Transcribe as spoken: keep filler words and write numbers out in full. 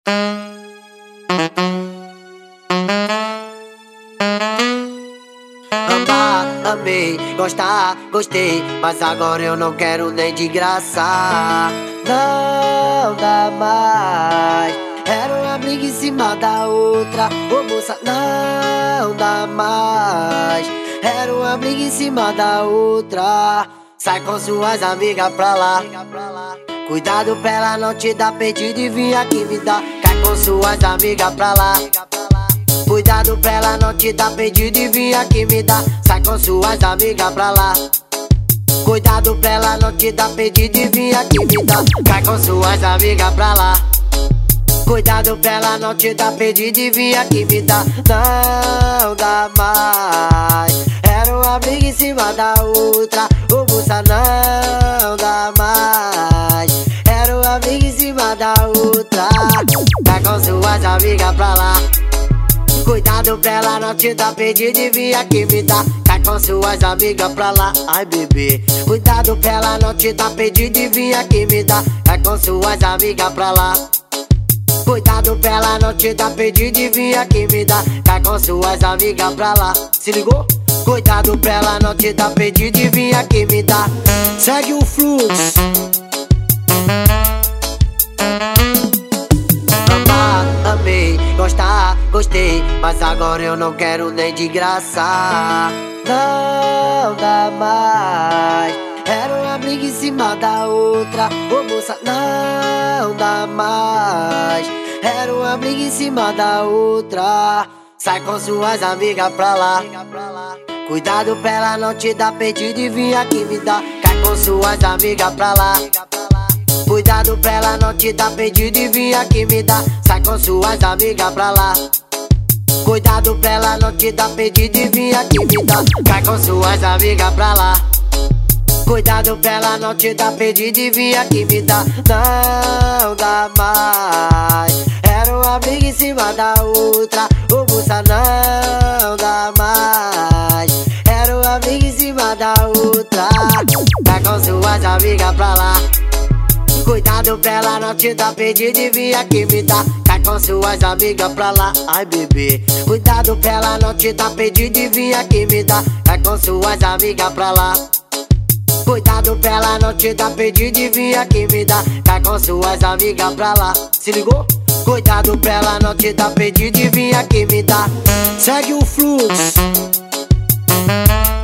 Amar, amei, gostar, gostei, mas agora eu não quero nem de graça. Não dá mais. Era uma briga em cima da outra. Ô moça, não dá mais. Era uma briga em cima da outra. Sai com suas amigas pra lá. Cuidado pra ela não te dar perdido e vir aqui me dar. Cai com suas amigas pra lá. Cuidado pra ela não te dar perdido e vir aqui me dar. Sai com suas amigas pra lá. Cuidado pra ela não te dar perdido e vir aqui me dar. Cai com suas amigas pra lá. Cuidado pra ela não te dar perdido e vir aqui me dar. Não dá mais. Era uma briga em cima da outra. Ô moça, não dá mais. Era uma briga em cima da outra. Cai com suas amigas pra lá. Cuidado pra ela não te dar perdido e vir aqui me dar. Cai com suas amigas pra lá. Ai bebê, cuidado pra ela não te dar perdido e vir aqui me dar. Cai com suas amigas pra lá. Cuidado pra ela não te dar perdido e vir aqui me dar. Cai com suas amigas pra lá. Se ligou? Cuidado pra ela não te dar perdido e vir aqui me dar. Segue o fluxo. Amar, amei, gostar, gostei, mas agora eu não quero nem de graça. Não dá mais. Era uma briga em cima da outra. Ô moça, não dá mais. Era uma briga em cima da outra. Sai com suas amigas pra lá. Cuidado pra ela não te dar perdido e vir aqui me dar. Cai com suas amigas pra lá. Cuidado pra ela não te dar perdido e vir aqui me dar. Sai com suas amigas pra lá. Cuidado pra ela não te dar perdido e vir aqui me dar. Cai com suas amigas pra lá. Cuidado pra ela não te dar perdido e vir aqui me dar. Não dá mais. Era uma briga em cima da outra. Ô moça, não dá mais. Era uma briga em cima da outra. Vai com suas amigas pra lá. Cuidado pra ela não te dar perdido e vir aqui me dar. Cai com suas amigas pra lá. Ai bebê, cuidado pra ela não te dar perdido e vir aqui me dar. Cai com suas amigas pra lá. Cuidado pra ela não te dar perdido e vir aqui me dar. Cai com suas amigas pra lá. Se ligou? Cuidado pra ela não te dar perdido e vir aqui me dar. Segue o fluxo.